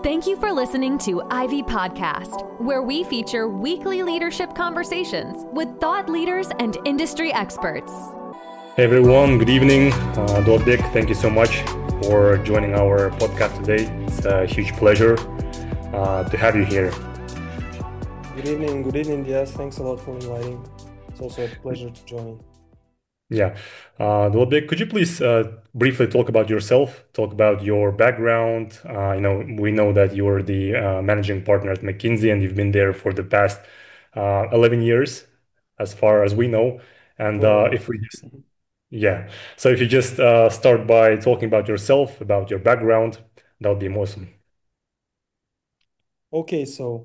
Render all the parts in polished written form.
Thank you for listening to Ivy Podcast, where we feature weekly leadership conversations with thought leaders and industry experts. Hey everyone, good evening. Dordik, thank you so much for joining our podcast today. It's a huge pleasure to have you here. Good evening, Diaz. Thanks a lot for inviting. It's also a pleasure to join. Yeah. Dordik, could you please briefly talk about yourself, talk about your background? We know that you're the managing partner at McKinsey and you've been there for the past 11 years, as far as we know. And Well, if we just Yeah. So if you just start by talking about yourself, about your background, that would be awesome. okay,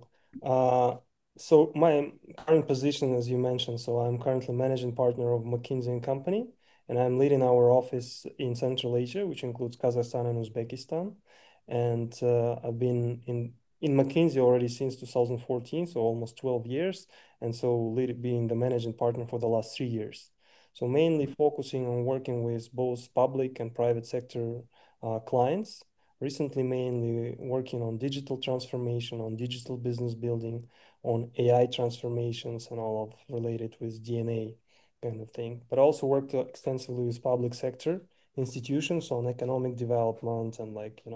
so my current position, as you mentioned, so I'm currently managing partner of McKinsey and Company, and I'm leading our office in Central Asia, which includes Kazakhstan and Uzbekistan. And I've been in McKinsey already since 2014, so almost 12 years, and so being the managing partner for the last 3 years. So mainly focusing on working with both public and private sector clients. Recently, mainly working on digital transformation, on digital business building, on AI transformations, and all of related with DNA kind of thing. But also worked extensively with public sector institutions on economic development and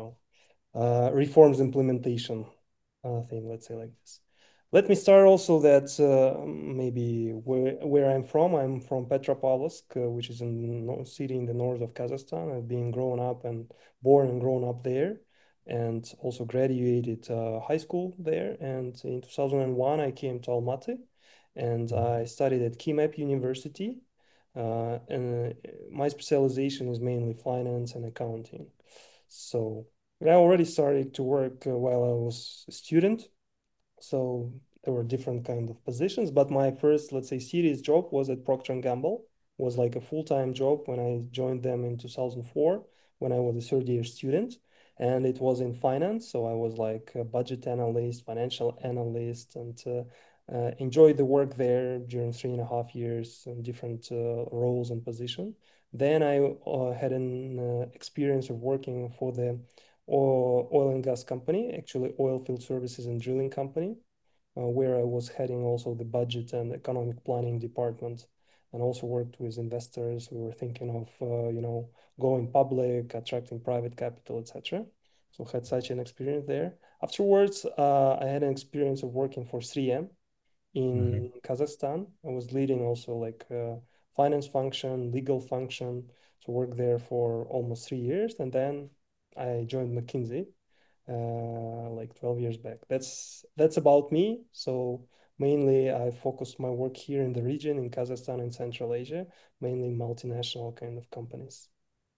reforms implementation thing, let's say like this. Let me start also that maybe where I'm from. I'm from Petropavlovsk, which is a city in the north of Kazakhstan. I've been grown up and born and grown up there, and also graduated high school there. And in 2001, I came to Almaty, and I studied at KIMEP University. And my specialization is mainly finance and accounting. So I already started to work while I was a student, so there were different kind of positions, but my first, let's say, serious job was at Procter& and Gamble. Was like a full-time job when I joined them in 2004 when I was a third year student, and it was in finance. So I was like a budget analyst, financial analyst, and enjoyed the work there during 3.5 years in different roles and position. Then I had an experience of working for the oil and gas company, actually oil field services and drilling company, where I was heading also the budget and economic planning department, and also worked with investors. We were thinking of, going public, attracting private capital, etc. So had such an experience there. Afterwards, I had an experience of working for 3M Mhm. in Kazakhstan. I was leading also like finance function, legal function. So worked there for almost 3 years, and then I joined McKinsey like 12 years back. That's about me. So mainly I focused my work here in the region in Kazakhstan and Central Asia, mainly multinational kind of companies.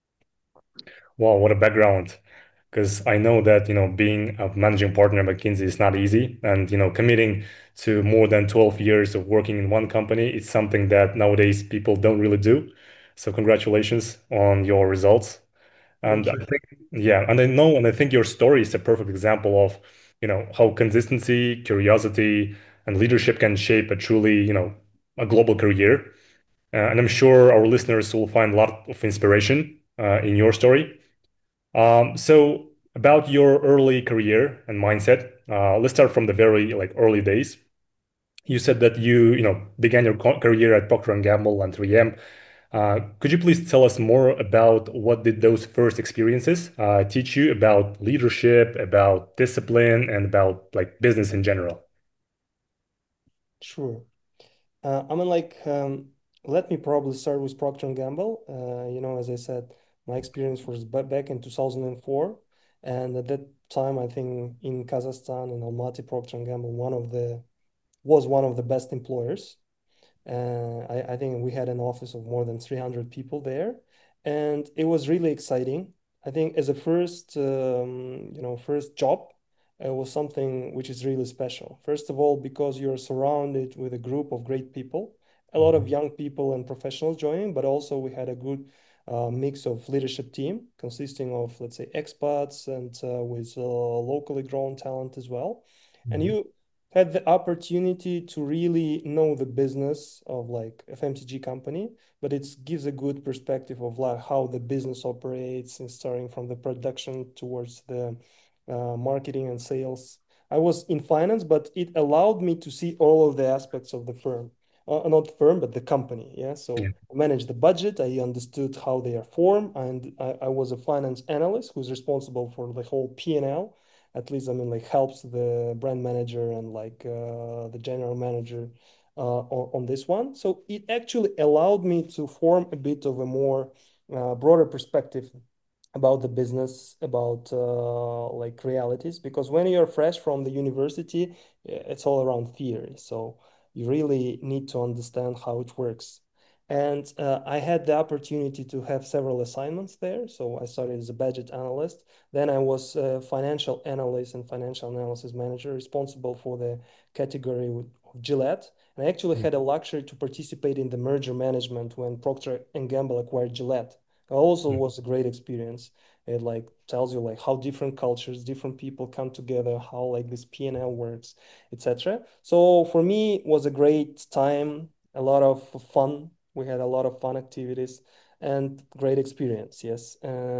Wow, what a background. Because I know that, being a managing partner at McKinsey is not easy. And, committing to more than 12 years of working in one company is something that nowadays people don't really do. So congratulations on your results. And Thank I you. think, yeah, and I know, and I think your story is a perfect example of, how consistency, curiosity, and leadership can shape a truly, a global career. And I'm sure our listeners will find a lot of inspiration in your story. So about your early career and mindset, let's start from the very like early days. You said that you began your career at Procter& and Gamble and 3M. Could you please tell us more about what did those first experiences teach you about leadership, about discipline, and about like business in general? Sure. I mean, let me probably start with Procter& and Gamble. As I said, my experience was back in 2004, and at that time, I think in Kazakhstan in Almaty, Procter& and Gamble, was one of the best employers. I think we had an office of more than 300 people there, and it was really exciting. I think as a first job, it was something which is really special. First of all, because you're surrounded with a group of great people, a lot of Mhm. young people and professionals joining, but also we had a good mix of leadership team consisting of, let's say, expats and with locally grown talent as well. And Mhm. you had the opportunity to really know the business of like FMCG company, but it gives a good perspective of like how the business operates and starting from the production towards the marketing and sales. I was in finance, but it allowed me to see all of the aspects of the firm. Not firm, but the company. Yeah. Yeah. So I managed the budget. I understood how they are formed, and I was a finance analyst who's responsible for the whole P&L. At least, I mean, like helps the brand manager and like the general manager on this one. So it actually allowed me to form a bit of a more broader perspective about the business, about like realities, because when you're fresh from the university, it's all around theory. So you really need to understand how it works. And I had the opportunity to have several assignments there. So I started as a budget analyst. Then I was a financial analyst and financial analysis manager responsible for the category of Gillette. And I actually Mm. had a luxury to participate in the merger management when Procter and Gamble acquired Gillette. Also Mm. was a great experience. It like tells you like how different cultures, different people come together, how like this P&L works, etc. So for me, it was a great time, a lot of fun. We had a lot of fun activities and great experience. Yes.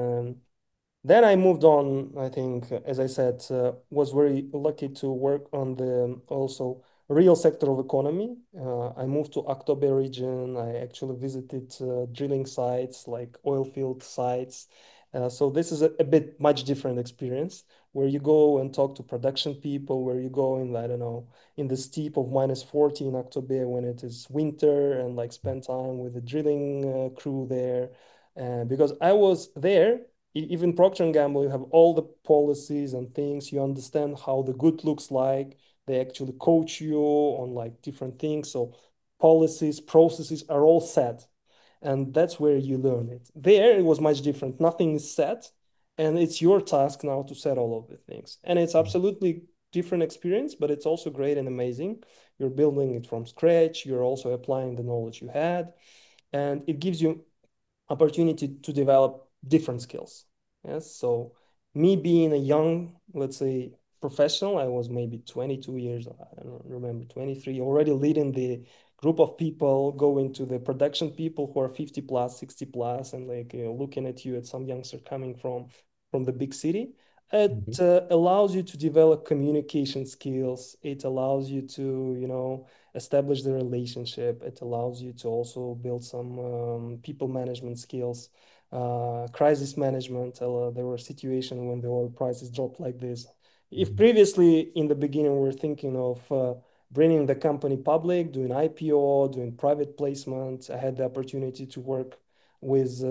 Then I moved on, I think, as I said, was very lucky to work on the also real sector of economy. I moved to Aktobe region. I actually visited drilling sites like oil field sites. So this is a bit much different experience where you go and talk to production people, where you go in, I don't know, in the steep of -40 in Aktobe when it is winter and like spend time with the drilling crew there. Because I was there even Procter and Gamble, you have all the policies and things. You understand how the good looks like. They actually coach you on like different things. So policies, processes are all set, and that's where you learn it. There, it was much different. Nothing is set, and it's your task now to set all of the things. And it's absolutely different experience, but it's also great and amazing. You're building it from scratch. You're also applying the knowledge you had, and it gives you opportunity to develop different skills. Yes. So me being a young, let's say, professional, I was maybe 22 years, I don't remember, 23, already leading the group of people, going to the production people who are 50 plus, 60 plus, and like looking at you at some youngster coming from the big city. It Mhm. allows you to develop communication skills. It allows you to, establish the relationship. It allows you to also build some people management skills, crisis management. There were situations when the oil prices dropped like this. If Mhm. previously in the beginning we were thinking of bringing the company public, doing IPO, doing private placement, I had the opportunity to work with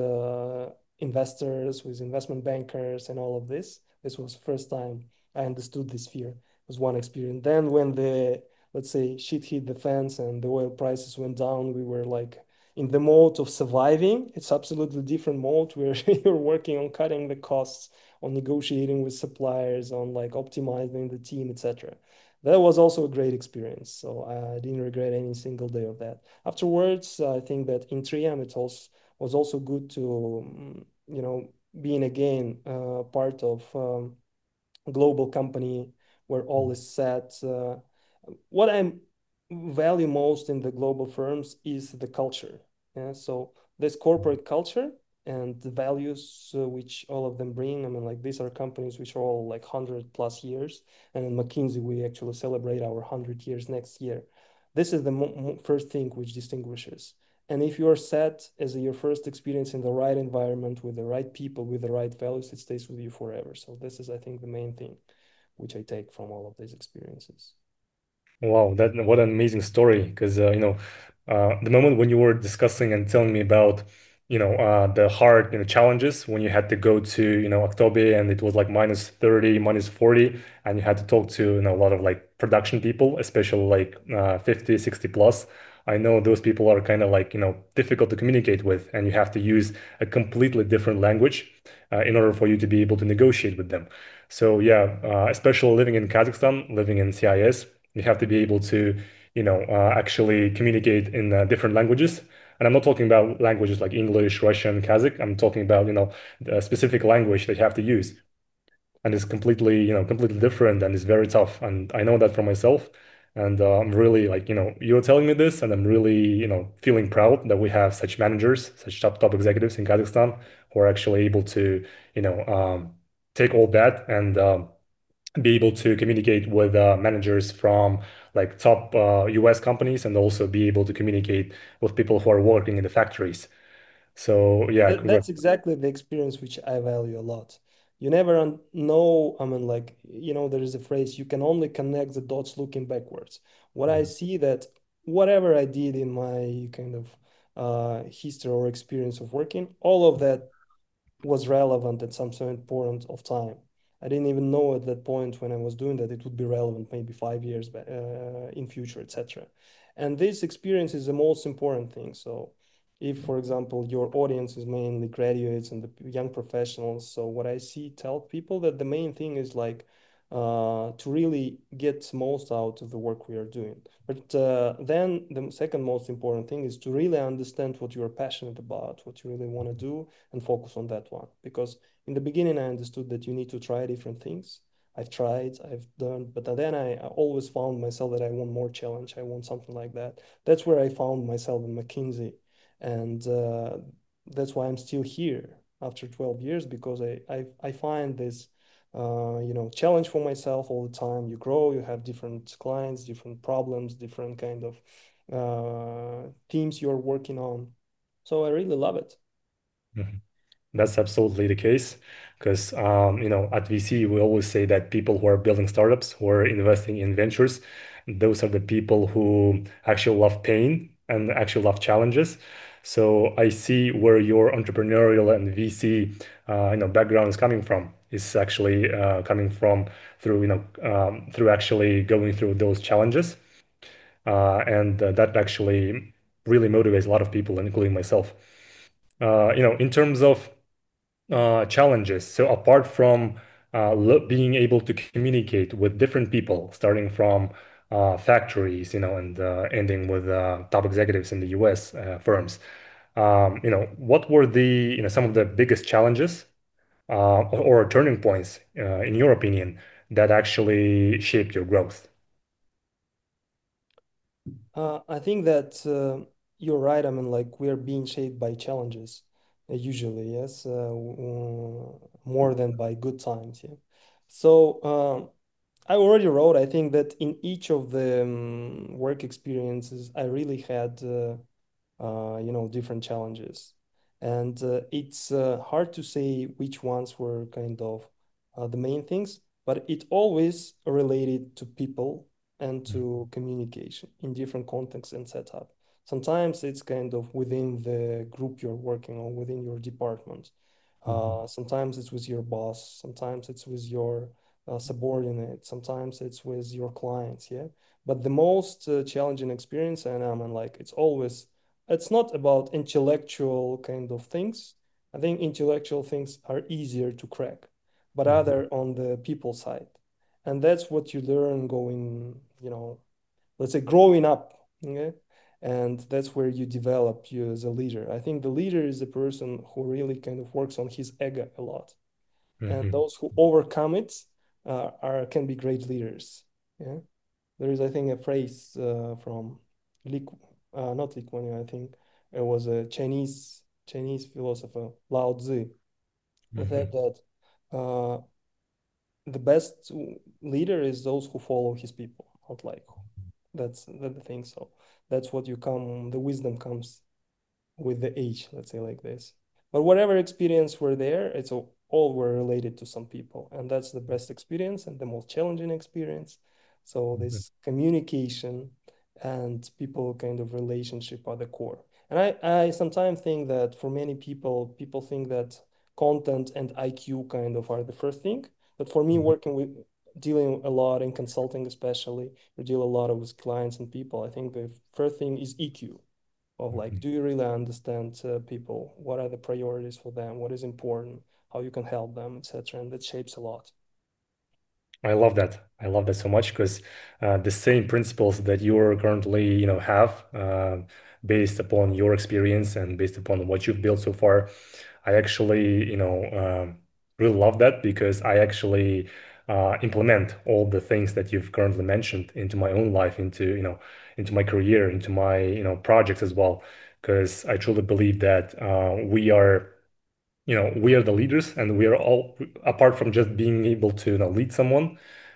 investors, with investment bankers, and all of this. This was first time I understood this fear. It was one experience. Then when the let's say shit hit the fans and the oil prices went down, we were like in the mode of surviving. It's absolutely different mode where you're working on cutting the costs, on negotiating with suppliers, on like optimizing the team, etc. That was also a great experience. So I didn't regret any single day of that. Afterwards, I think that in Triam it also was also good to being again part of global company where all is set. What I value most in the global firms is the culture. Yeah? So this corporate culture and the values which all of them bring. I mean, like these are companies which are all like 100+ years. And in McKinsey, we actually celebrate our 100 years next year. This is the first thing which distinguishes. And if you are set as your first experience in the right environment with the right people, with the right values, it stays with you forever. So this is, I think, the main thing which I take from all of these experiences. Wow, that what an amazing story. Because the moment when you were discussing and telling me about, the hard, challenges when you had to go to, October and it was like -30, -40, and you had to talk to, a lot of like production people, especially like 50, 60 plus. I know those people are kind of like, difficult to communicate with, and you have to use a completely different language in order for you to be able to negotiate with them. So yeah, especially living in Kazakhstan, living in CIS. You have to be able to, actually communicate in different languages. And I'm not talking about languages like English, Russian, Kazakh. I'm talking about, the specific language that you have to use. And it's completely, completely different and it's very tough. And I know that for myself. And I'm really like, you're telling me this, and I'm really, feeling proud that we have such managers, such top executives in Kazakhstan who are actually able to, take all that and be able to communicate with managers from like top US companies and also be able to communicate with people who are working in the factories. So yeah, That's exactly the experience which I value a lot. You never know, I mean, like, there is a phrase, you can only connect the dots looking backwards. What I see that whatever I did in my kind of history or experience of working, all of that was relevant at some certain point of time. I didn't even know at that point when I was doing that it would be relevant maybe 5 years in future, etc. And this experience is the most important thing. So if, for example, your audience is mainly graduates and the young professionals, so what I see tell people that the main thing is like to really get most out of the work we are doing. But then the second most important thing is to really understand what you are passionate about, what you really want to do, and focus on that one. Because in the beginning, I understood that you need to try different things. I've tried, I've done, but then I always found myself that I want more challenge. I want something like that. That's where I found myself in McKinsey, and that's why I'm still here after 12 years because I find this challenge for myself all the time. You grow, you have different clients, different problems, different kind of teams you're working on. So I really love it. Mhm. That's absolutely the case because at VC we always say that people who are building startups, who are investing in ventures, those are the people who actually love pain and actually love challenges. So I see where your entrepreneurial and VC background is coming from. It's actually coming from through actually going through those challenges, and that actually really motivates a lot of people, including myself. In terms of challenges. So apart from being able to communicate with different people, starting from factories, and ending with top executives in the U.S. Firms, what were some of the biggest challenges or turning points, in your opinion, that actually shaped your growth? I think that you're right. I mean, like we are being shaped by challenges, usually, yes, more than by good times. Yeah. So I already wrote. I think that in each of the work experiences, I really had different challenges. And it's hard to say which ones were kind of the main things, but it always related to people and to communication in different contexts and setup. Sometimes it's kind of within the group you're working on, within your department. Mhm. Sometimes it's with your boss, sometimes it's with your subordinate, sometimes it's with your clients, yeah. But the most challenging experience, and I mean, like it's not about intellectual kind of things. I think intellectual things are easier to crack, but Mhm. other on the people side. And that's what you learn going, let's say growing up. Okay. And that's where you develop you as a leader. I think the leader is a person who really kind of works on his ego a lot. And Mhm. those who overcome it can be great leaders. Yeah. There is, I think, a phrase from Lee, not Lee Kuan Yew, I think it was a Chinese philosopher, Lao Tzu, who said Mhm. that uh, the best leader is those who follow his people, not like that's the thing. So that's what you come, the wisdom comes with the age, let's say like this. But whatever experience were there, it's all were related to some people, and that's the best experience and the most challenging experience. So Mhm. this communication and people kind of relationship are the core. And I sometimes think that for many people, people think that content and IQ kind of are the first thing. But for me, Mhm. working with dealing a lot in consulting, especially, we deal a lot with clients and people. I think the first thing is EQ of like, Mhm. do you really understand people? What are the priorities for them? What is important? How you can help them, etc. And that shapes a lot. I love that. I love that so much because the same principles that you're currently, have based upon your experience and based upon what you've built so far, I actually, really love that because I actually implement all the things that you've currently mentioned into my own life, into my career, into my, projects as well. Because I truly believe that we are the leaders and we are all, apart from just being able to lead someone,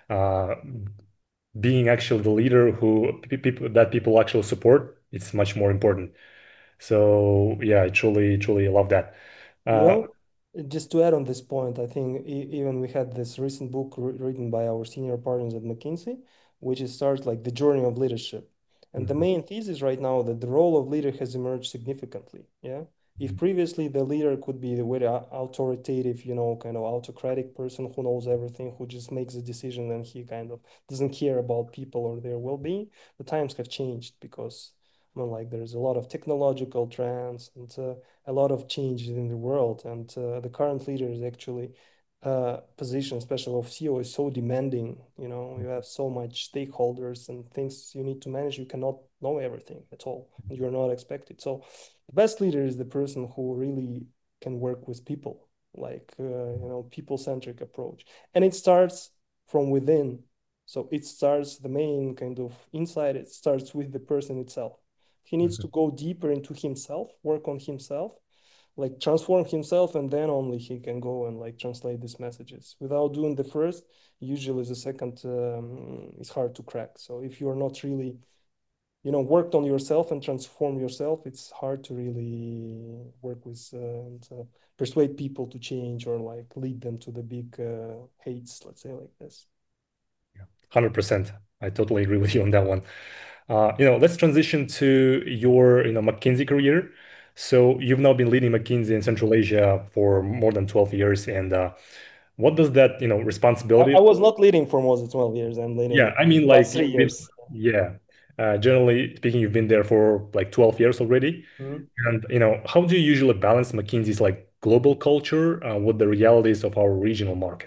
uh, being actually the leader who people that people actually support, it's much more important. So yeah, I truly love that. You Uh, know, just to add on this point, I think even we had this recent book written by our senior partners at McKinsey, which is starts like the journey of leadership. And the mhm, main thesis right now that the role of leader has emerged significantly. Yeah. If mhm, previously the leader could be the very authoritative, kind of autocratic person who knows everything, who just makes a decision and he kind of doesn't care about people or their well-being, the times have changed because like there's a lot of technological trends and a lot of changes in the world, and the current leader is actually position, especially of CEO, is so demanding. You have so much stakeholders and things you need to manage. You cannot know everything at all, and you're not expected. So, the best leader is the person who really can work with people, like people-centric approach, and it starts from within. So it starts the main kind of insight. It starts with the person itself. He needs mhm, to go deeper into himself, work on himself, like transform himself, and then only he can go and like translate these messages. Without doing the first, usually the second is hard to crack. So if you're not really, worked on yourself and transform yourself, it's hard to really work with and persuade people to change or like lead them to the big hates, let's say like this. yeah. 100%. I totally agree with you on that one. Let's transition to your, McKinsey career. So you've now been leading McKinsey in Central Asia for more than 12 years. And what does that, I responsibility? was not leading for more than 12 years. I'm Yeah, leading I mean, like last three you've been, years. yeah. Generally speaking, you've been there for like 12 years already. Mhm. And, how do you usually balance McKinsey's like global culture with the realities of our regional market?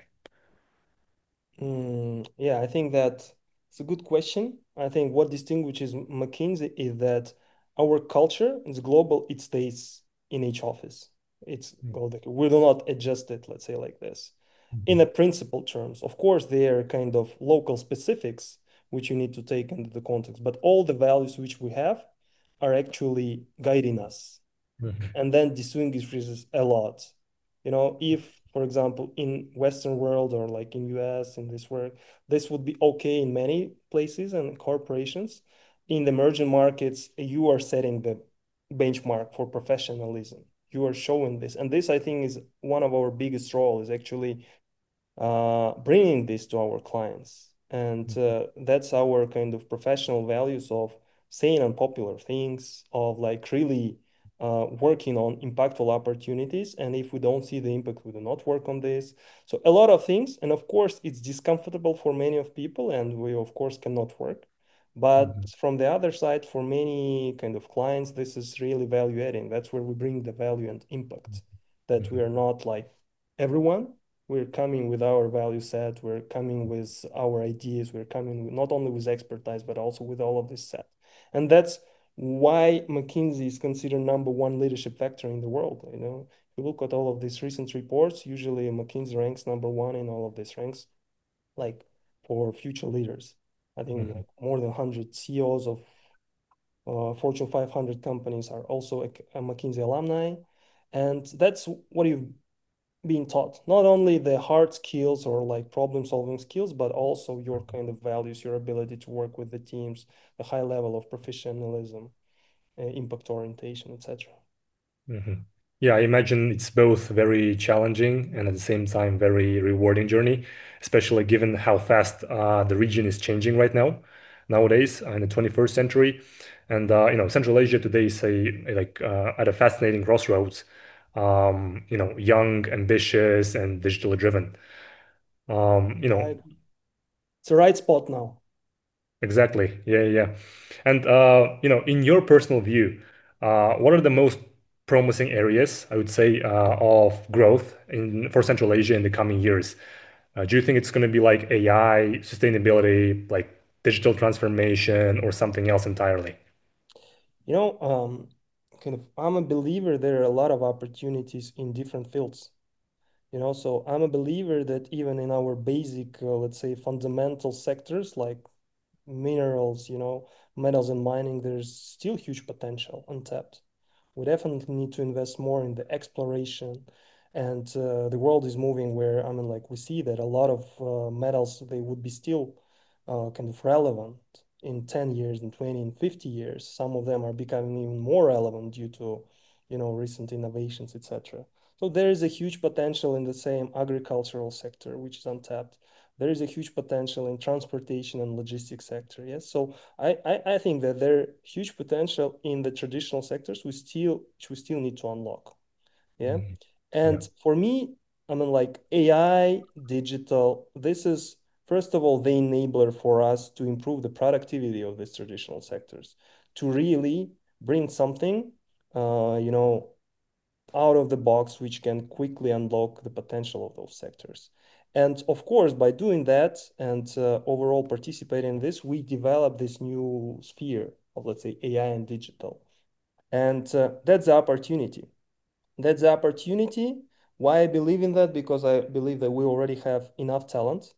Yeah, I think that it's a good question. I think what distinguishes McKinsey is that our culture is global, it stays in each office. It's global. We do not adjust it, let's say like this. In Mhm, a principle terms, of course, there are kind of local specifics which you need to take into the context, but all the values which we have are actually guiding us, mhm, and then distinguishes a lot. If, for example, in Western world or like in US, in this world, this would be okay in many places and corporations. In the emerging markets, you are setting the benchmark for professionalism. You are showing this, and this I think is one of our biggest role is actually bringing this to our clients. And that's our kind of professional values of saying unpopular things, of like really working on impactful opportunities. And if we don't see the impact, we do not work on this. So a lot of things. And of course, it's discomfortable for many of people, and we of course cannot work. But mhm, from the other side, for many kind of clients, this is really value adding. That's where we bring the value and impact. That we mhm, are not like everyone, we're coming with our value set, we're coming with our ideas, we're coming not only with expertise, but also with all of this set. And that's why McKinsey is considered number one leadership factor in the world. If you look at all of these recent reports, usually McKinsey ranks number one in all of these ranks, like for future leaders. I think mhm, like more than 100 CEOs of Fortune 500 companies are also a McKinsey alumni. And that's what you've being taught, not only the hard skills or like problem solving skills, but also your kind of values, your ability to work with the teams, the high level of professionalism, impact orientation, etc. mhm. Yeah, I imagine it's both very challenging and at the same time very rewarding journey, especially given how fast the region is changing right now, nowadays in the 21st century. And Central Asia today is at a fascinating crossroads. Young, ambitious, and digitally driven. Um, you know, It's the right spot now. exactly. Yeah, yeah. And in your personal view, what are the most promising areas, I would say, of growth in for Central Asia in the coming years? Do you think it's going to be like AI, sustainability, like digital transformation, or something else entirely? You know, kind of, I'm a believer there are a lot of opportunities in different fields. So I'm a believer that even in our basic, let's say, fundamental sectors like minerals, metals and mining, there's still huge potential untapped. We definitely need to invest more in the exploration And the world is moving where, I mean, like we see that a lot of metals, they would be still kind of relevant in 10 years and 20 and 50 years. Some of them are becoming even more relevant due to, recent innovations, etc. So there is a huge potential in the same agricultural sector, which is untapped. There is a huge potential in transportation and logistics sector. Yes. So I think that there huge potential in the traditional sectors which we still need to unlock. Yeah. Mhm. Yeah. And for me, I mean, like AI, digital, this is, first of all, the enabler for us to improve the productivity of these traditional sectors, to really bring something, you know, out of the box, which can quickly unlock the potential of those sectors. And of course, by doing that and overall participating in this, we develop this new sphere of, let's say, AI and digital. And that's the opportunity. That's the opportunity. Why I believe in that? Because I believe that we already have enough talent,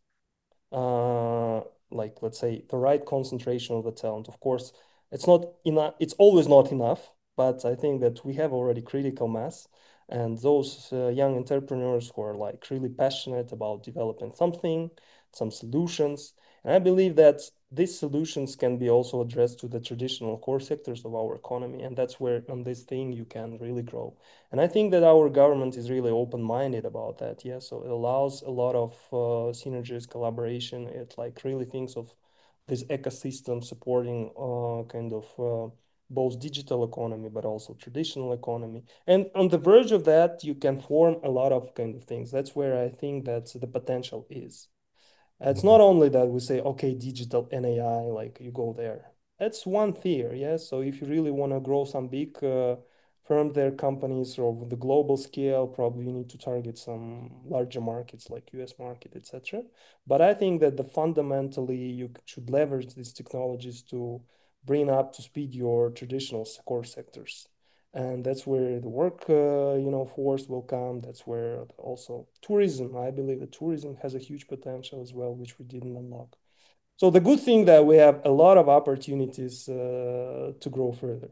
uh, like let's say the right concentration of the talent. Of course, it's not enough. It's always not enough, but I think that we have already critical mass, and those young entrepreneurs who are like really passionate about developing something, some solutions. And I believe that these solutions can be also addressed to the traditional core sectors of our economy, and that's where on this thing you can really grow. And I think that our government is really open-minded about that. Yeah, so it allows a lot of synergies, collaboration. It like really thinks of this ecosystem supporting kind of both digital economy, but also traditional economy. And on the verge of that, you can form a lot of kind of things. That's where I think that the potential is. It's Mhm. not only that we say, okay, digital and AI, like you go there. That's one theory, yeah. So if you really want to grow some big firmware companies or the global scale, probably you need to target some larger markets like US market, etc. But I think that the fundamentally you should leverage these technologies to bring up to speed your traditional core sectors. And that's where the work, force will come. That's where also tourism, I believe that tourism has a huge potential as well, which we didn't unlock. So the good thing that we have a lot of opportunities to grow further.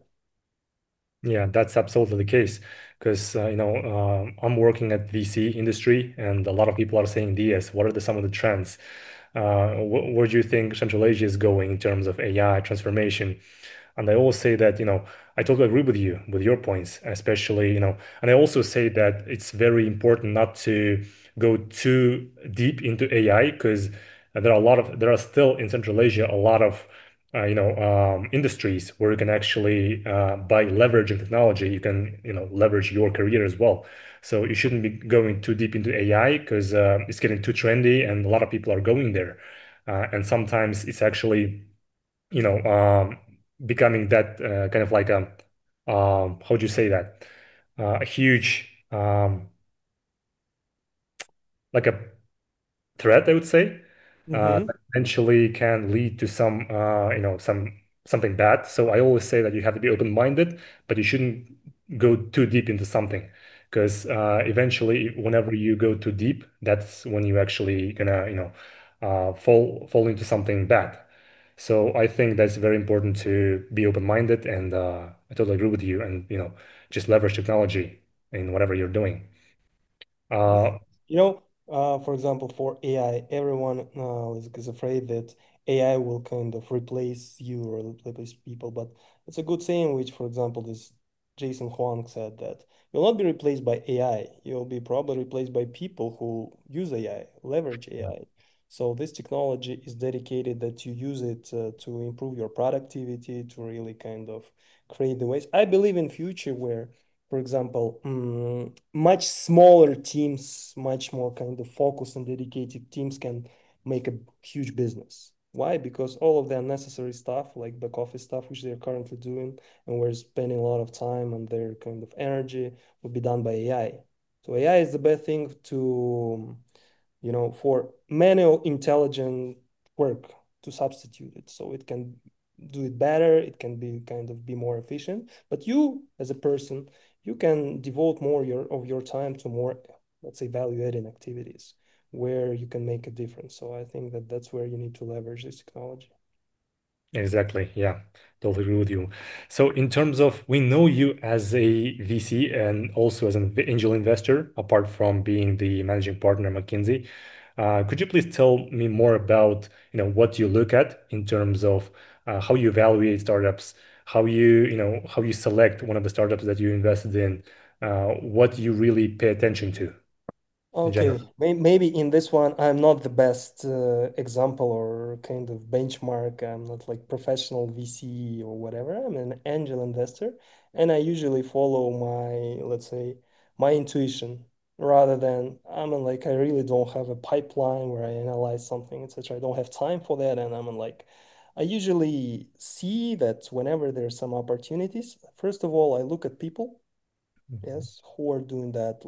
Yeah, that's absolutely the case. Because I'm working at VC industry, and a lot of people are saying, "DS, what are some of the trends? Where do you think Central Asia is going in terms of AI transformation?" And I always say that, I totally agree with you, with your points, especially, and I also say that it's very important not to go too deep into AI because there are still in Central Asia a lot of, industries where you can actually, by leveraging technology, you can, leverage your career as well. So you shouldn't be going too deep into AI because it's getting too trendy and a lot of people are going there. And sometimes it's actually you know, becoming that kind of like a, how do you say that? A huge, like a threat, I would say, Mm-hmm. that eventually can lead to some, something bad. So I always say that you have to be open-minded, but you shouldn't go too deep into something, because eventually, whenever you go too deep, that's when you actually gonna, fall into something bad. So I think that's very important to be open-minded, and I totally agree with you, and just leverage technology in whatever you're doing. Yeah. Uh, For example, for AI, everyone is afraid that AI will kind of replace you or replace people. But it's a good saying, which, for example, this Jason Huang said that you'll not be replaced by AI. You'll be probably replaced by people who use AI, leverage AI. So this technology is dedicated that you use it to improve your productivity, to really kind of create the ways. I believe in future where, for example, much smaller teams, much more kind of focused and dedicated teams can make a huge business. Why? Because all of the unnecessary stuff, like back office stuff, which they're currently doing, and we're spending a lot of time and their kind of energy, will be done by AI. So AI is the best thing to, for manual intelligent work to substitute it. So it can do it better, it can be kind of be more efficient. But you, as a person, you can devote more of your time to more, let's say, value-adding activities where you can make a difference. So I think that that's where you need to leverage this technology. Exactly. Yeah, totally agree with you. So, in terms of, we know you as a VC and also as an angel investor, apart from being the managing partner at McKinsey. Could you please tell me more about, what you look at in terms of how you evaluate startups, how you select one of the startups that you invested in, what you really pay attention to in general? Okay, maybe in this one, I'm not the best example or kind of benchmark. I'm not like professional VC or whatever. I'm an angel investor, and I usually follow my, let's say, my intuition rather than I really don't have a pipeline where I analyze something, etc. I don't have time for that, and I usually see that whenever there's some opportunities, first of all, I look at people, Mhm. yes, who are doing that,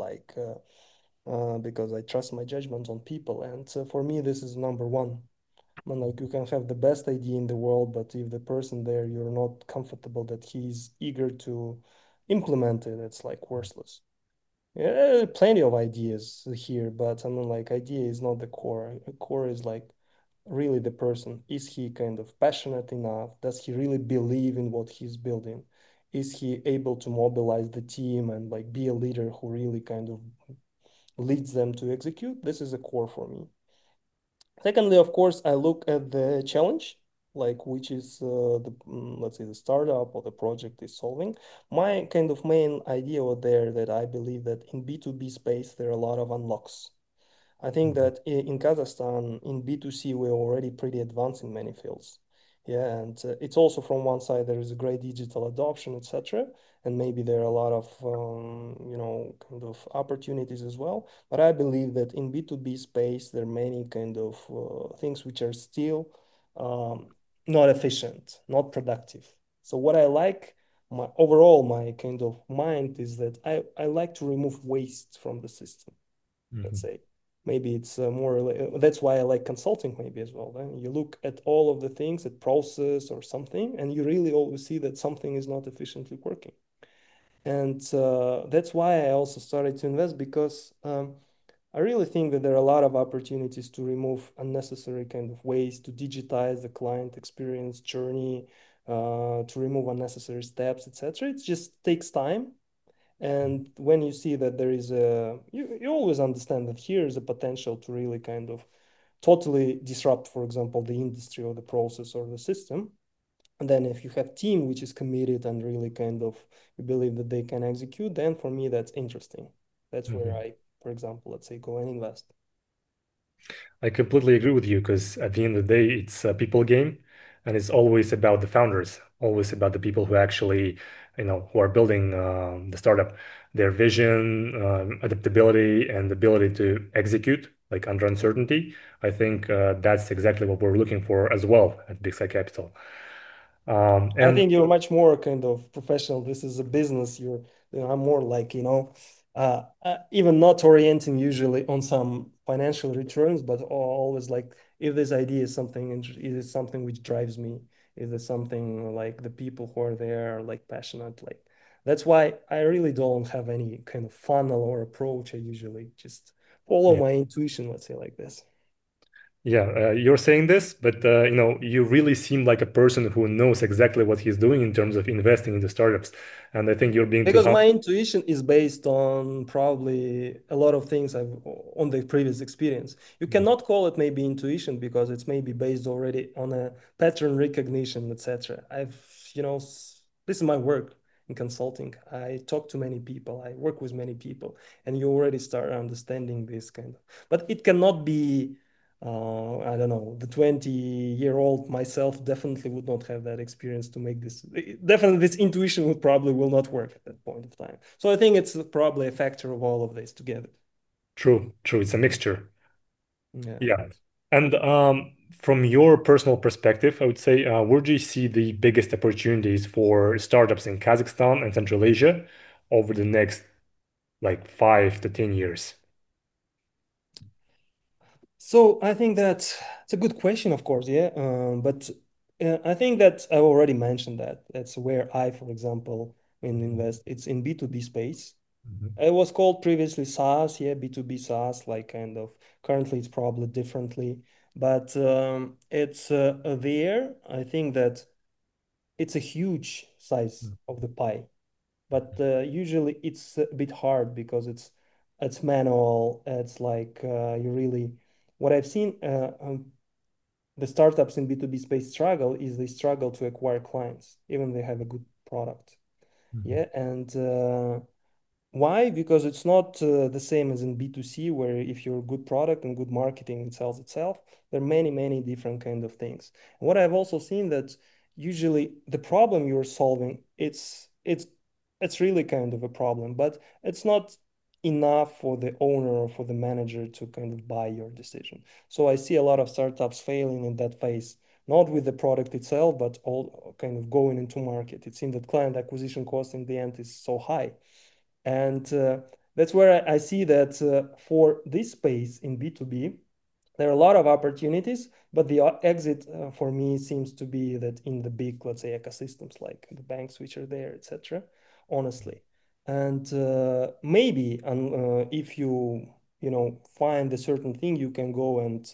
because I trust my judgment on people. And for me, this is number one. I mean, like you can have the best idea in the world, but if the person there, you're not comfortable that he's eager to implement it, it's like worthless. Yeah, plenty of ideas here, but idea is not the core. The core is like really the person. Is he kind of passionate enough? Does he really believe in what he's building? Is he able to mobilize the team and like be a leader who really kind of leads them to execute? This is a core for me. Secondly, of course, I look at the challenge, like which is let's say the startup or the project is solving. My kind of main idea out there that I believe that in B2B space, there are a lot of unlocks. I think Mhm. that in Kazakhstan, in B2C, we're already pretty advanced in many fields. Yeah, and it's also from one side, there is a great digital adoption, etc. And maybe there are a lot of, kind of opportunities as well. But I believe that in B2B space, there are many kind of things which are still not efficient, not productive. So what I like, my kind of mind is that I like to remove waste from the system, let's Mhm. say. Maybe it's that's why I like consulting maybe as well. Then you look at all of the things, at process or something, and you really always see that something is not efficiently working. And that's why I also started to invest because I really think that there are a lot of opportunities to remove unnecessary kind of waste, to digitize the client experience journey, to remove unnecessary steps, etc. It just takes time, and when you see that there is you always understand that here is a potential to really kind of totally disrupt, for example, the industry or the process or the system. And then if you have team which is committed and really kind of you believe that they can execute, then for me that's interesting. That's where Mhm. I, for example, let's say go and invest. I completely agree with you because at the end of the day, it's a people game, and it's always about the founders, always about the people who actually, who are building the startup, their vision, adaptability, and ability to execute like under uncertainty. I think that's exactly what we're looking for as well at Big Sky Capital. I And think you're much more kind of professional. This is a business. I'm more like, even not orienting usually on some financial returns, but always like if this idea is something, is it something which drives me? Is it something like the people who are there are like passionate? Like that's why I really don't have any kind of funnel or approach. I usually just follow yeah, my intuition, let's say like this. yeah, you're saying this, but you really seem like a person who knows exactly what he's doing in terms of investing into startups. And I think you're being too Because my humble. intuition is based on probably a lot of things I've on the previous experience. You cannot call it maybe intuition because it's maybe based already on a pattern recognition, etc. This is my work in consulting. I talk to many people, I work with many people, and you already start understanding this kind of. But it cannot be I don't know, the 20-year-old myself definitely would not have that experience to make this. Definitely, this intuition would probably will not work at that point of time. So I think it's probably a factor of all of this together. True, true. It's a mixture. Yeah. Yeah. And from your personal perspective, I would say, where do you see the biggest opportunities for startups in Kazakhstan and Central Asia over the next like 5 to 10 years? So I think that it's a good question, of course, yeah. But I think that I already mentioned that. That's where I, for example, when invest, it's in B2B space. Mhm. It was called previously SaaS, yeah, B2B SaaS, like kind of currently it's probably differently. but it's there. I think that it's a huge size of the pie, but usually it's a bit hard because it's manual. It's like you really what I've seen the startups in B2B space struggle is they struggle to acquire clients, even they have a good product. Mhm. Yeah, and why? Because it's not the same as in B2C, where if you're a good product and good marketing, it sells itself. There are many, many different kind of things. And what I've also seen that usually the problem you're solving, it's really kind of a problem, but it's not enough for the owner or for the manager to kind of buy your decision. So I see a lot of startups failing in that phase, not with the product itself, but all kind of going into market. It seems that client acquisition cost in the end is so high and that's where I see that for this space in B2B, there are a lot of opportunities, but the exit for me seems to be that in the big, let's say, ecosystems like the banks which are there, etc. Honestly, and maybe if you find a certain thing, you can go and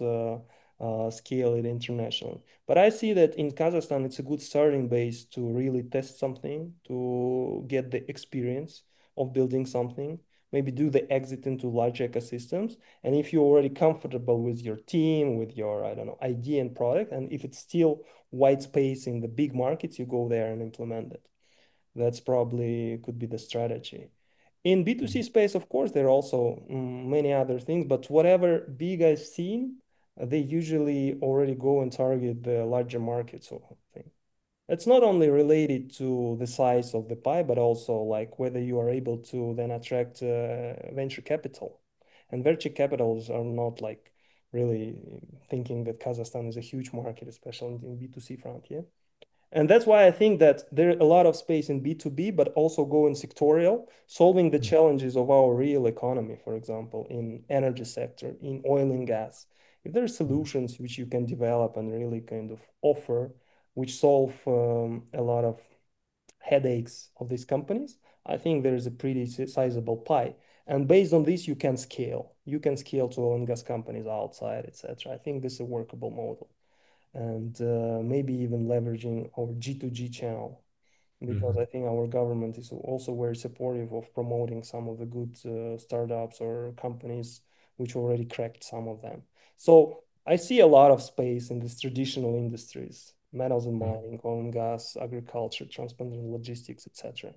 scale it internationally. But I see that in Kazakhstan, it's a good starting base to really test something, to get the experience of building something, maybe do the exit into large ecosystems. And if you're already comfortable with your team, with your, I don't know, idea and product, and if it's still white space in the big markets, you go there and implement it. That's probably could be the strategy. In B2C space, of course, there are also many other things, but whatever big I've seen, they usually already go and target the larger markets or thing. It's not only related to the size of the pie, but also like whether you are able to then attract venture capital. And venture capitals are not like really thinking that Kazakhstan is a huge market, especially in B2C front, yeah. And that's why I think that there are a lot of space in B2B, but also go in sectorial, solving the challenges of our real economy, for example, in energy sector, in oil and gas. If there are solutions which you can develop and really kind of offer, which solve a lot of headaches of these companies, I think there is a pretty sizable pie. And based on this, you can scale. You can scale to oil and gas companies outside, etc. I think this is a workable model and maybe even leveraging our G2G channel because Mhm. I think our government is also very supportive of promoting some of the good startups or companies which already cracked some of them. So I see a lot of space in these traditional industries, metals and Mhm. mining, oil and gas, agriculture, transport and logistics, etc.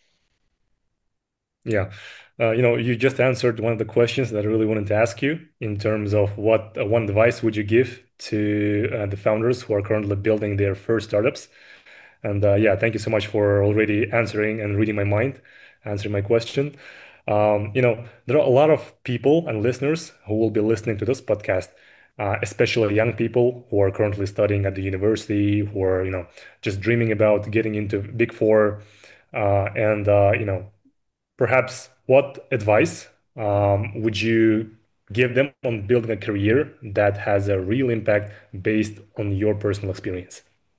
Yeah. You just answered one of the questions that I really wanted to ask you in terms of what one advice would you give to the founders who are currently building their first startups? And yeah, thank you so much for already answering and reading my mind, answering my question. There are a lot of people and listeners who will be listening to this podcast, especially young people who are currently studying at the university, who are, just dreaming about getting into Big Four, and perhaps what advice would you give them on building a career that has a real impact based on your personal experience?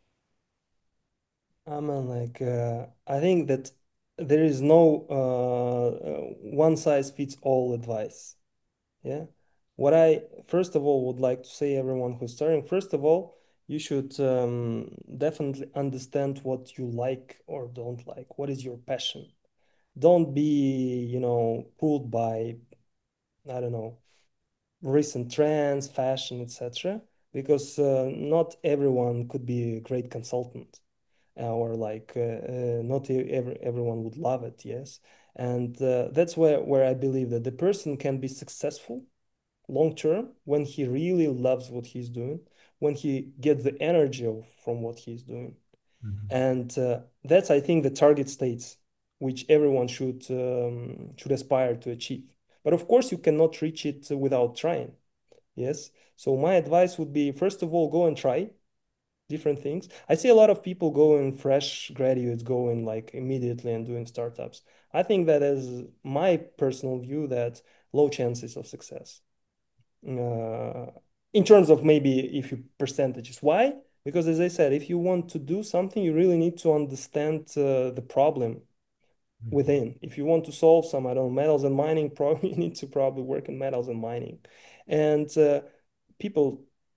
I mean, like, I think that there is no one size fits all advice. Yeah. What I first of all would like to say everyone who's starting, first of all, you should definitely understand what you like or don't like. What is your passion? Don't be, pulled by, I don't know, recent trends, fashion, etc. Because not everyone could be a great consultant or like not everyone would love it, yes. And that's where I believe that the person can be successful long term when he really loves what he's doing, when he gets the energy from what he's doing. Mhm. And that's, I think, the target states which everyone should aspire to achieve. But of course, you cannot reach it without trying. Yes. So my advice would be, first of all, go and try different things. I see a lot of people going, fresh graduates going like immediately and doing startups. I think that is my personal view that low chances of success uh, in terms of maybe if you percentages. Why? Because as I said, if you want to do something, you really need to understand the problem within. If you want to solve some, I don't know, metals and mining, probably you need to probably work in metals and mining. And people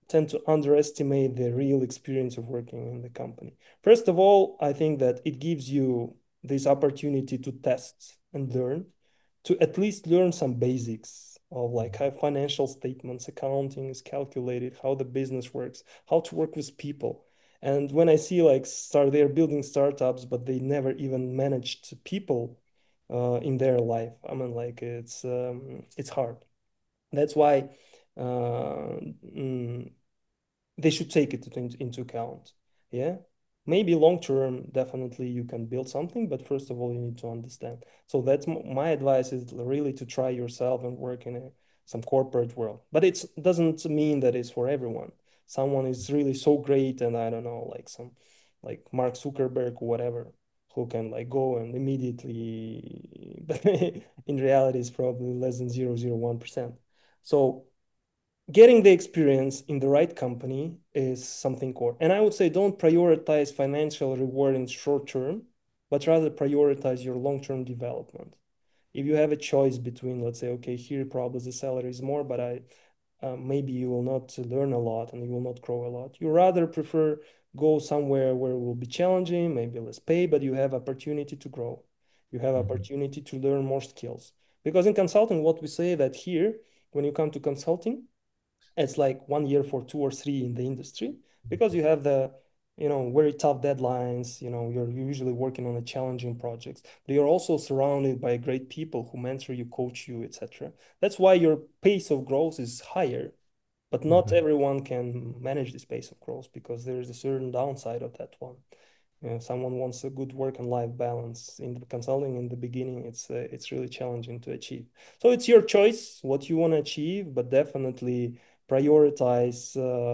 tend to underestimate the real experience of working in the company. First of all, I think that it gives you this opportunity to test and learn, to at least learn some basics of like how financial statements, accounting is calculated, how the business works, how to work with people. And when I see like they're building startups, but they never even managed people in their life, I mean, like it's hard. That's why uh, mm, they should take it into account. Yeah. Maybe long term, definitely you can build something, but first of all, you need to understand. So that's my advice is really to try yourself and work in some corporate world. But it doesn't mean that it's for everyone. Someone is really so great, and I don't know, like some like Mark Zuckerberg or whatever, who can like go and immediately, but in reality, it's probably less than 0.001%. So getting the experience in the right company is something core. And I would say don't prioritize financial reward in short term, but rather prioritize your long-term development. If you have a choice between, let's say, okay, here probably the salary is more, but maybe you will not learn a lot and you will not grow a lot. You rather prefer go somewhere where it will be challenging, maybe less pay, but you have opportunity to grow. You have Mhm. opportunity to learn more skills. Because in consulting, what we say that here, when you come to consulting, it's like 1 year for 2 or 3 in the industry because you have the very tough deadlines. You're usually working on a challenging projects, but you're also surrounded by great people who mentor you, coach you, etc. That's why your pace of growth is higher, but not Mhm. everyone can manage this pace of growth because there is a certain downside of that one. Someone wants a good work and life balance. In the consulting in the beginning, it's really challenging to achieve. So it's your choice what you want to achieve, but definitely prioritize,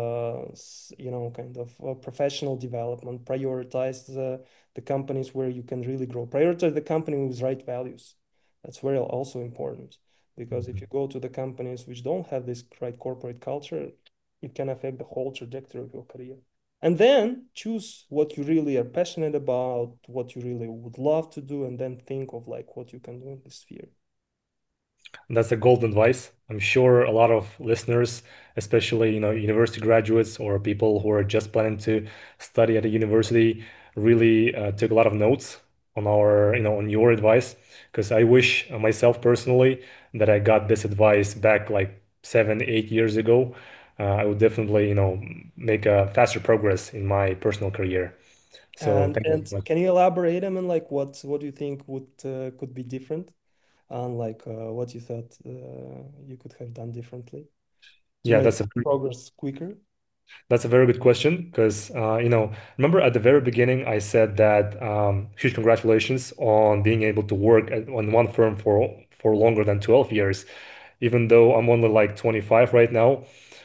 kind of professional development. Prioritize the companies where you can really grow. Prioritize the company with right values. That's very also important because if Mhm. you go to the companies which don't have this right corporate culture, it can affect the whole trajectory of your career. And then choose what you really are passionate about, what you really would love to do, and then think of like what you can do in this sphere. That's a golden advice. I'm sure a lot of listeners, especially university graduates or people who are just planning to study at a university, really took a lot of notes on on your advice. Because I wish myself personally that I got this advice back like 7, 8 years ago. I would definitely make a faster progress in my personal career. So And thank you and so much. can you elaborate, I mean, like what do you think would could be different, and like what you thought you could have done differently to Yeah, make that's a progress quicker? That's a very good question because, remember at the very beginning, I said that huge congratulations on being able to work on one firm for longer than 12 years. Even though I'm only like 25 right now,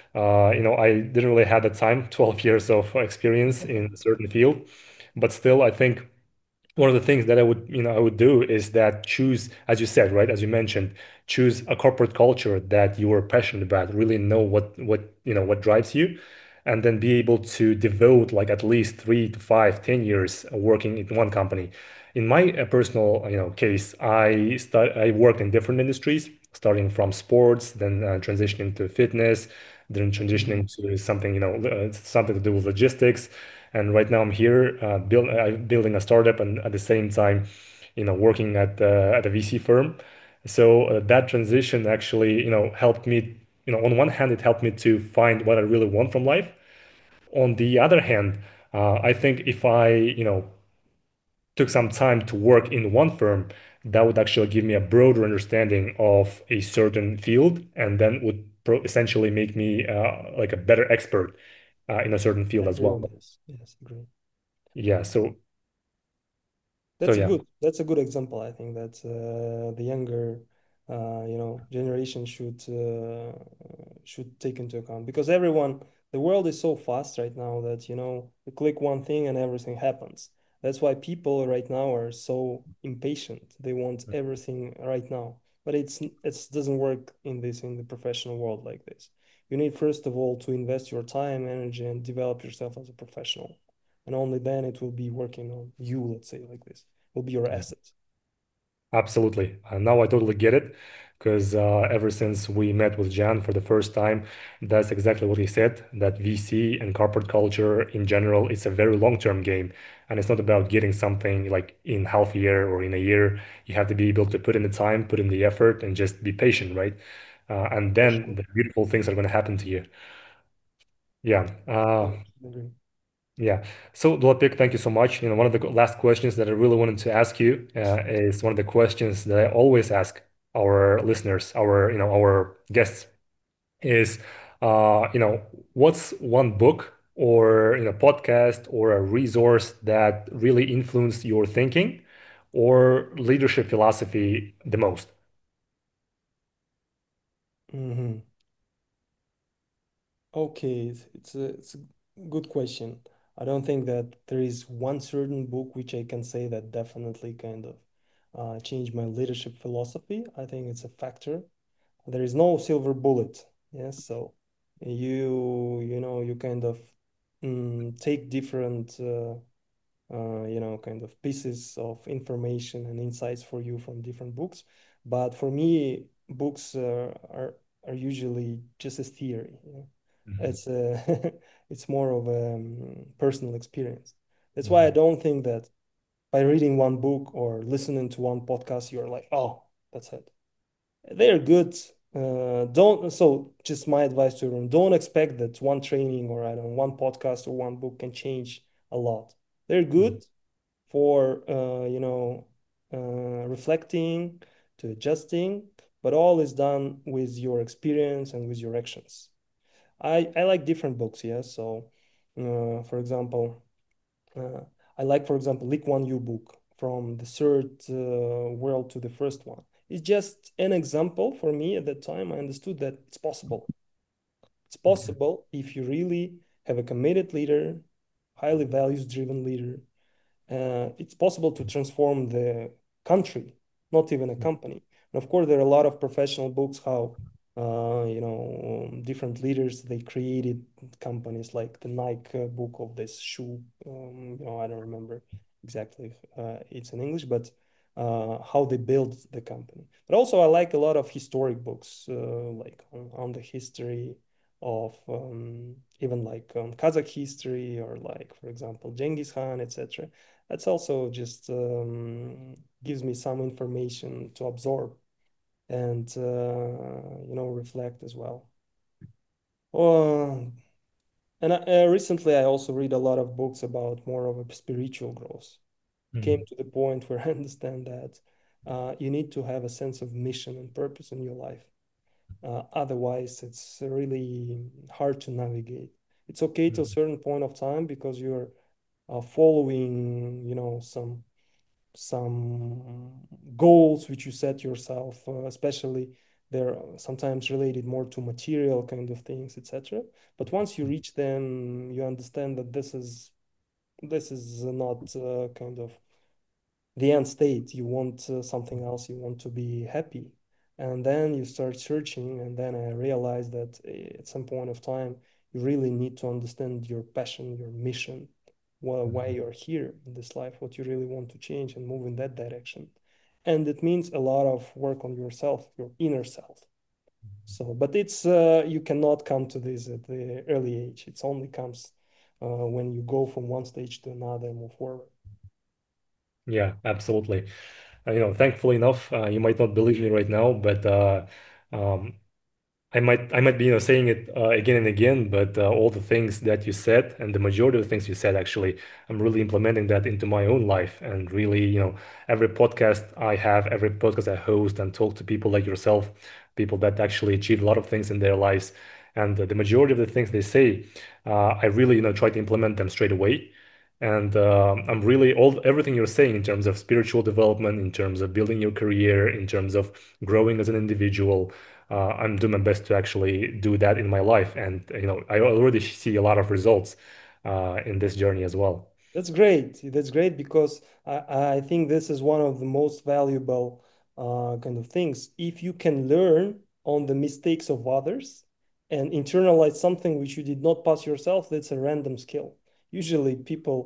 I didn't really have the time, 12 years of experience in a certain field. But still, I think one of the things that I would do is that choose, as you said, right, as you mentioned, choose a corporate culture that you are passionate about, really know what drives you, and then be able to devote like at least 3 to 5, 10 years working in one company. In my personal case, I worked in different industries, starting from sports, then transitioning to fitness, then Mhm. transitioning to something something to do with logistics. And right now I'm here building a startup and at the same time, working at a VC firm. So that transition actually, helped me. On one hand, it helped me to find what I really want from life. On the other hand, I think if I, took some time to work in one firm, that would actually give me a broader understanding of a certain field, and then would essentially make me like a better expert in a certain field as Agree well. on this. Yes, agree. Yeah. So That's a yeah. good example. I think that the younger generation should take into account because the world is so fast right now that you click one thing and everything happens. That's why people right now are so impatient. They want everything right now. But it doesn't work in the professional world like this. You need first of all to invest your time, energy, and develop yourself as a professional. And only then it will be working on you, let's say like this will be your Yeah. assets. Absolutely. Now I totally get it because ever since we met with Jan for the first time, that's exactly what he said, that VC and corporate culture in general is a very long-term game. And it's not about getting something like in half a year or in a year. You have to be able to put in the time, put in the effort, and just be patient, right? And For then sure. the beautiful things are going to happen to you. Yeah. I agree. Yeah. So, Dlapik, thank you so much. One of the last questions that I really wanted to ask you is one of the questions that I always ask our listeners, our guests is, what's one book or, podcast or a resource that really influenced your thinking or leadership philosophy the most? Hmm. Okay, it's a good question. I don't think that there is one certain book which I can say that definitely kind of changed my leadership philosophy. I think it's a factor. There is no silver bullet. Yes, so you kind of take different kind of pieces of information and insights for you from different books. But for me, books are usually just a theory. Mhm, It's it's more of a personal experience. That's why I mhm, don't think that by reading one book or listening to one podcast, you're like, oh, that's it. They're good. Don't so just my advice to everyone, don't expect that one training or I don't know, one podcast or one book can change a lot. They're mhm, good for reflecting, to adjusting, but all is done with your experience and with your actions. I like different books, yes. So, for example, uh, I like, for example, Lee Kuan Yew book from the third world to the first one. It's just an example for me at that time. I understood that it's possible. It's mhm, possible if you really have a committed leader, highly values driven leader, it's possible to transform the country, not even a company. And of course, there are a lot of professional books how different leaders they created companies like the Nike book of this shoe. I don't remember exactly it's in English, but how they built the company. But also, I like a lot of historic books, like on the history of even like Kazakh history or like, for example, Genghis Khan, etc. That's also just gives me some information to absorb and reflect as well. Uh, and recently, I also read a lot of books about more of a spiritual growth. Came mhm, to the point where I understand that you need to have a sense of mission and purpose in your life. Otherwise, it's really hard to navigate. It's okay till a mhm, certain point of time because you're following, some goals which you set yourself, especially they're sometimes related more to material kind of things, etc. But once you reach them, you understand that this is not kind of the end state. You want something else. You want to be happy, and then you start searching. And then I realized that at some point of time, you really need to understand your passion, your mission, why mhm, you're here in this life, what you really want to change and move in that direction. And it means a lot of work on yourself, your inner self. So, but it's you cannot come to this at the early age. It only comes when you go from one stage to another and move forward. Yeah, absolutely. Thankfully enough, you might not believe me right now, but um, I might be, saying it again and again, but all the things that you said and the majority of the things you said, actually, I'm really implementing that into my own life. And really, every podcast I have, every podcast I host and talk to people like yourself, people that actually achieve a lot of things in their lives. And the majority of the things they say, I really, try to implement them straight away. And I'm really all everything you're saying in terms of spiritual development, in terms of building your career, in terms of growing as an individual. I'm doing my best to actually do that in my life, and I already see a lot of results in this journey as well. That's great. That's great because I think this is one of the most valuable kind of things. If you can learn on the mistakes of others and internalize something which you did not pass yourself, that's a random skill. Usually people,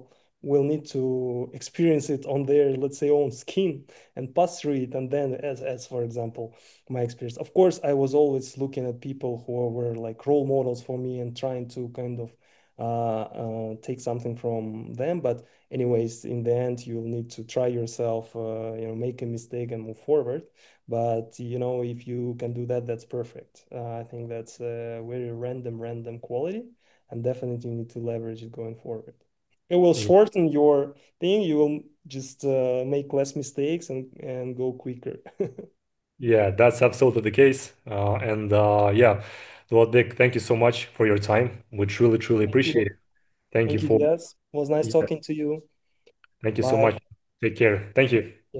will need to experience it on their, let's say, own skin and pass through it. And then, as for example, my experience. Of course, I was always looking at people who were like role models for me and trying to kind of take something from them. But anyways, in the end, you'll need to try yourself, make a mistake and move forward. But if you can do that, that's perfect. I think that's a very random quality, and definitely you need to leverage it going forward. It will Yeah, shorten your thing. You will just make less mistakes and go quicker. yeah, that's absolutely the case. And yeah, well, Dick, thank you so much for your time. We truly Thank appreciate you. it. Thank you Thank you, for, Diaz. It was nice yeah, talking to you. thank you so Bye. much. Take care. Thank you.